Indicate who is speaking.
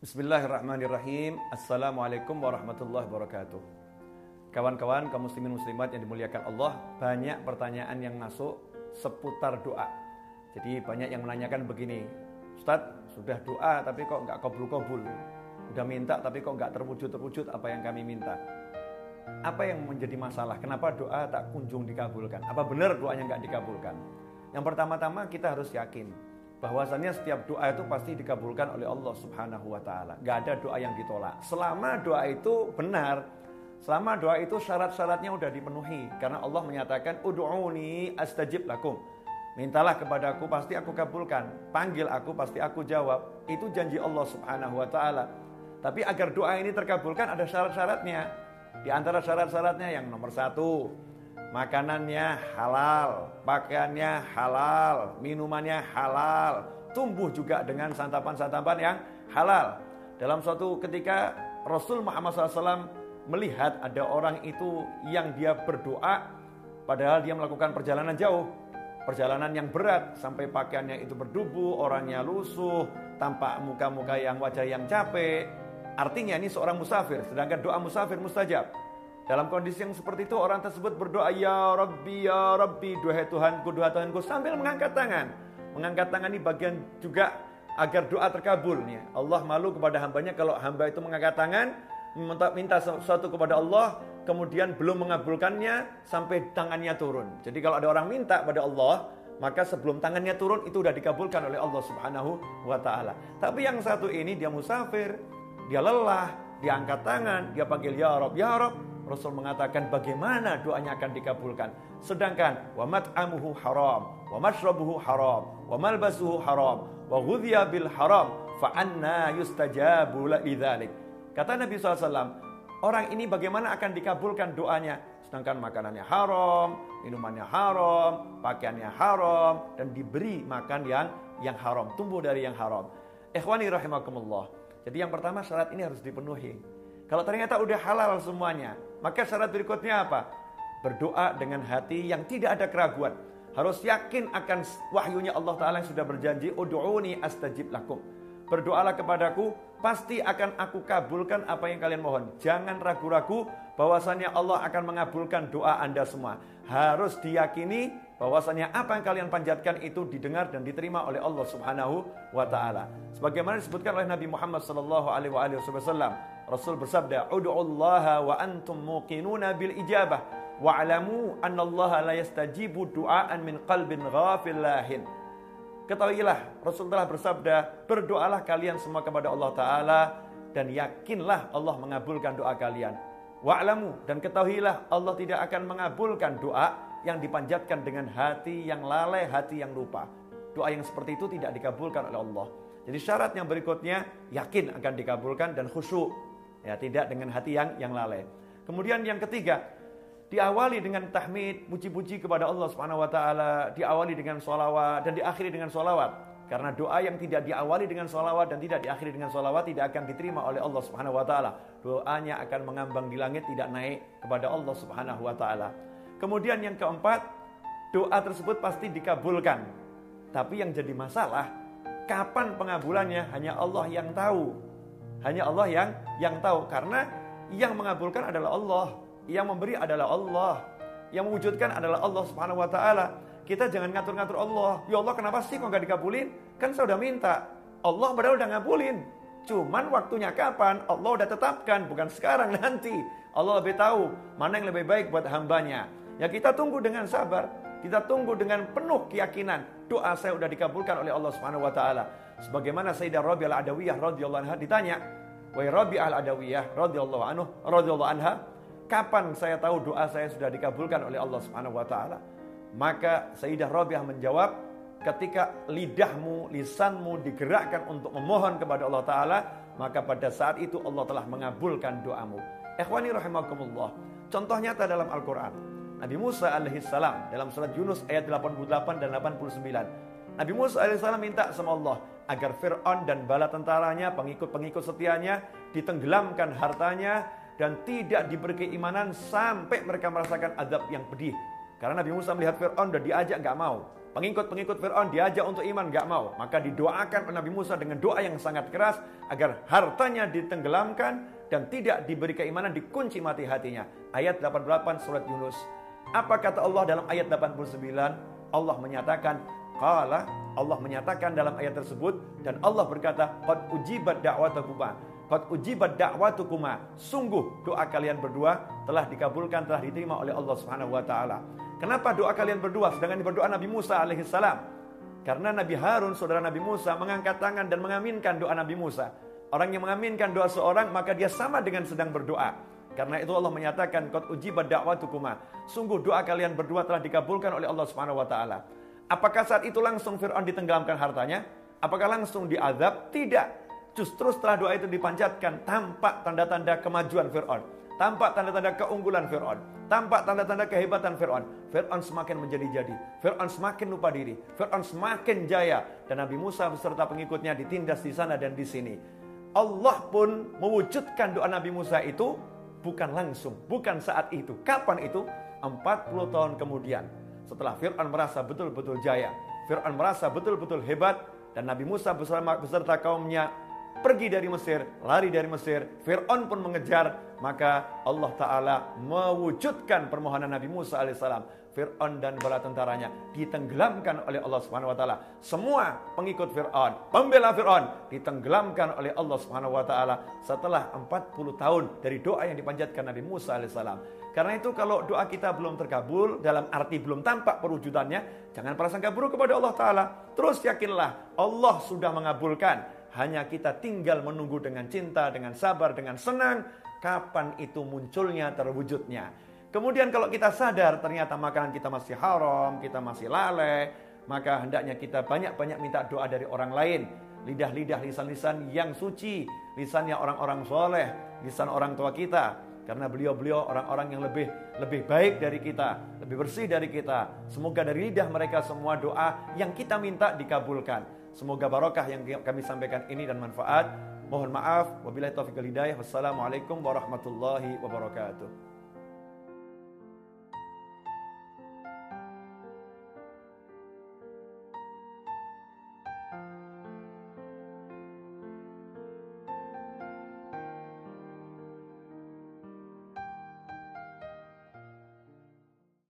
Speaker 1: Bismillahirrahmanirrahim. Assalamualaikum warahmatullahi wabarakatuh. Kawan-kawan kaum muslimin muslimat yang dimuliakan Allah, banyak pertanyaan yang masuk seputar doa. Jadi banyak yang menanyakan begini, Ustadz, sudah doa tapi kok nggak kabul-kabul. Udah minta tapi kok nggak terwujud-terwujud apa yang kami minta. Apa yang menjadi masalah? Kenapa doa tak kunjung dikabulkan? Apa benar doanya nggak dikabulkan? Yang pertama-tama kita harus yakin bahwasannya setiap doa itu pasti dikabulkan oleh Allah Subhanahu wa Ta'ala. Gak ada doa yang ditolak. Selama doa itu benar, selama doa itu syarat-syaratnya udah dipenuhi. Karena Allah menyatakan, Ud'uni astajib lakum. Mintalah kepadaku, pasti aku kabulkan. Panggil aku, pasti aku jawab. Itu janji Allah Subhanahu wa Ta'ala. Tapi agar doa ini terkabulkan ada syarat-syaratnya. Di antara syarat-syaratnya yang nomor 1, makanannya halal, pakaiannya halal, minumannya halal, tumbuh juga dengan santapan-santapan yang halal. Dalam suatu ketika Rasul Muhammad SAW melihat ada orang itu yang dia berdoa padahal dia melakukan perjalanan jauh, perjalanan yang berat, sampai pakaiannya itu berdebu, orangnya lusuh, tampak muka-muka yang wajah yang capek. Artinya ini seorang musafir, sedangkan doa musafir mustajab. Dalam kondisi yang seperti itu orang tersebut berdoa, Ya Rabbi, duhai Tuhanku, sambil mengangkat tangan. Mengangkat tangan ini bagian juga agar doa terkabul. Allah malu kepada hambanya kalau hamba itu mengangkat tangan, minta sesuatu kepada Allah, kemudian belum mengabulkannya sampai tangannya turun. Jadi kalau ada orang minta pada Allah, maka sebelum tangannya turun itu sudah dikabulkan oleh Allah Subhanahu wa Ta'ala. Tapi yang satu ini dia musafir, dia lelah, dia angkat tangan, dia panggil Ya Rabb. Rasul mengatakan bagaimana doanya akan dikabulkan. Sedangkan wa mat'amuhu haram, wa mashrabuhu haram, wa malbasuhu haram, wa ghudhiya bil haram, fa anna yustajabu lidzalik. Kata Nabi SAW, orang ini bagaimana akan dikabulkan doanya? Sedangkan makanannya haram, minumannya haram, pakaiannya haram, dan diberi makan yang haram, tumbuh dari yang haram. Ikhwani rahimakumullah. Jadi yang pertama syarat ini harus dipenuhi. Kalau ternyata udah halal semuanya, maka syarat berikutnya apa? Berdoa dengan hati yang tidak ada keraguan. Harus yakin akan wahyunya Allah Ta'ala yang sudah berjanji, Ud'uni astajib lakum. Berdoalah kepadaku, pasti akan aku kabulkan apa yang kalian mohon. Jangan ragu-ragu bahwasannya Allah akan mengabulkan doa Anda semua. Harus diyakini bahwasannya apa yang kalian panjatkan itu didengar dan diterima oleh Allah Subhanahu wa Ta'ala. Sebagaimana disebutkan oleh Nabi Muhammad SAW, Rasul bersabda, Ud'ullaha wa antum muqinuna bil ijabah wa'lamu annallaha la yastajibu du'aan min qalbin ghafillahin. Ketahuilah, Rasul telah bersabda, berdoalah kalian semua kepada Allah Ta'ala dan yakinlah Allah mengabulkan doa kalian. Wa'lamu, dan ketahuilah Allah tidak akan mengabulkan doa yang dipanjatkan dengan hati yang lalai, hati yang lupa. Doa yang seperti itu tidak dikabulkan oleh Allah. Jadi syarat yang berikutnya, yakin akan dikabulkan dan khusyuk. Ya, tidak dengan hati yang lalai. Kemudian yang ketiga, diawali dengan tahmid, puji-puji kepada Allah Subhanahu wa Ta'ala, diawali dengan sholawat dan diakhiri dengan sholawat. Karena doa yang tidak diawali dengan sholawat dan tidak diakhiri dengan sholawat tidak akan diterima oleh Allah Subhanahu wa Ta'ala. Doanya akan mengambang di langit, tidak naik kepada Allah Subhanahu wa Ta'ala. Kemudian yang keempat, doa tersebut pasti dikabulkan. Tapi yang jadi masalah, kapan pengabulannya hanya Allah yang tahu. Hanya Allah yang tahu, karena yang mengabulkan adalah Allah, yang memberi adalah Allah, yang mewujudkan adalah Allah Subhanahu wa Ta'ala. Kita jangan ngatur-ngatur Allah. Ya Allah, kenapa sih kok gak dikabulin? Kan saya udah minta. Allah padahal udah ngabulin. Cuman waktunya kapan? Allah udah tetapkan, bukan sekarang, nanti. Allah lebih tahu mana yang lebih baik buat hambanya. Ya kita tunggu dengan sabar. Kita tunggu dengan penuh keyakinan. Doa saya udah dikabulkan oleh Allah Subhanahu wa Ta'ala. Sebagaimana Sayyidah Rabi'ah al-Adawiyah radhiyallahu anha ditanya, "Wahai Rabi'ah al-Adawiyah radhiyallahu anha, kapan saya tahu doa saya sudah dikabulkan oleh Allah Subhanahu wa Ta'ala?" Maka Sayyidah Rabi'ah menjawab, ketika lidahmu, lisanmu digerakkan untuk memohon kepada Allah Ta'ala, maka pada saat itu Allah telah mengabulkan doamu. Ikhwani rahimakumullah. Contoh nyata dalam Al-Quran, Nabi Musa alaihissalam dalam surat Yunus ayat 88 dan 89. Nabi Musa alaihissalam minta sama Allah agar Fir'aun dan bala tentaranya, pengikut-pengikut setianya, ditenggelamkan hartanya dan tidak diberi keimanan sampai mereka merasakan azab yang pedih. Karena Nabi Musa melihat Fir'aun dan diajak gak mau. Pengikut-pengikut Fir'aun diajak untuk iman, gak mau. Maka didoakan oleh Nabi Musa dengan doa yang sangat keras agar hartanya ditenggelamkan dan tidak diberi keimanan, dikunci mati hatinya. Ayat 88 surat Yunus. Apa kata Allah dalam ayat 89? Allah menyatakan, Allah menyatakan dalam ayat tersebut, dan Allah berkata, qad ujibat da'watukuma. Qad ujibat da'watukuma. Sungguh doa kalian berdua telah dikabulkan, telah diterima oleh Allah Subhanahu wa taala. Kenapa doa kalian berdua sedangkan berdoa Nabi Musa alaihissalam? Karena Nabi Harun, saudara Nabi Musa, mengangkat tangan dan mengaminkan doa Nabi Musa. Orang yang mengaminkan doa seorang, maka dia sama dengan sedang berdoa. Karena itu Allah menyatakan, qad ujibat da'watukuma. Sungguh doa kalian berdua telah dikabulkan oleh Allah Subhanahu wa taala. Apakah saat itu langsung Fir'aun ditenggelamkan hartanya? Apakah langsung diazab? Tidak. Justru setelah doa itu dipanjatkan, tampak tanda-tanda kemajuan Fir'aun, tampak tanda-tanda keunggulan Fir'aun, tampak tanda-tanda kehebatan Fir'aun. Fir'aun semakin menjadi-jadi, Fir'aun semakin lupa diri, Fir'aun semakin jaya, dan Nabi Musa beserta pengikutnya ditindas di sana dan di sini. Allah pun mewujudkan doa Nabi Musa itu bukan langsung, bukan saat itu. Kapan itu? 40 tahun kemudian. Setelah Fir'aun merasa betul-betul jaya, Fir'aun merasa betul-betul hebat, dan Nabi Musa beserta kaumnya pergi dari Mesir, lari dari Mesir, Fir'aun pun mengejar, maka Allah Ta'ala mewujudkan permohonan Nabi Musa alaihissalam. Fir'aun dan bala tentaranya ditenggelamkan oleh Allah Subhanahu wa taala. Semua pengikut Fir'aun, pembela Fir'aun ditenggelamkan oleh Allah Subhanahu wa taala setelah 40 tahun dari doa yang dipanjatkan Nabi Musa alaihissalam. Karena itu kalau doa kita belum terkabul, dalam arti belum tampak perwujudannya, jangan prasangka buruk kepada Allah Ta'ala. Terus yakinlah Allah sudah mengabulkan. Hanya kita tinggal menunggu dengan cinta, dengan sabar, dengan senang, kapan itu munculnya, terwujudnya. Kemudian kalau kita sadar ternyata makanan kita masih haram, kita masih lalai, maka hendaknya kita banyak-banyak minta doa dari orang lain. Lidah-lidah, lisan-lisan yang suci, lisannya orang-orang soleh, lisan orang tua kita. Karena beliau-beliau orang-orang yang lebih baik dari kita, lebih bersih dari kita. Semoga dari lidah mereka semua doa yang kita minta dikabulkan. Semoga barokah yang kami sampaikan ini dan manfaat. Mohon maaf. Wabillahi taufiq wal hidayah. Wassalamualaikum warahmatullahi wabarakatuh.